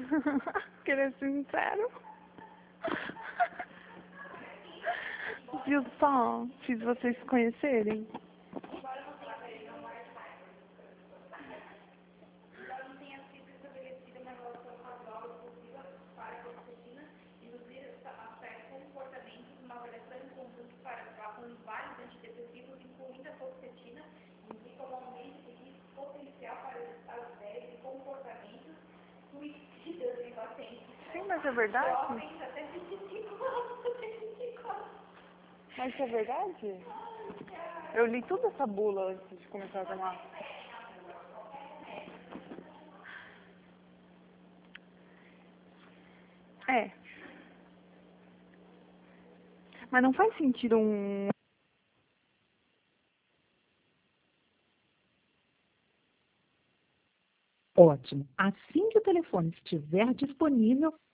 Querer sincero. Viu só? Fiz vocês se conhecerem. Sim, mas é verdade? Mas isso é verdade? Eu li toda essa bula antes de começar a tomar. É. Mas não faz sentido um... Ótimo. Assim que o telefone estiver disponível,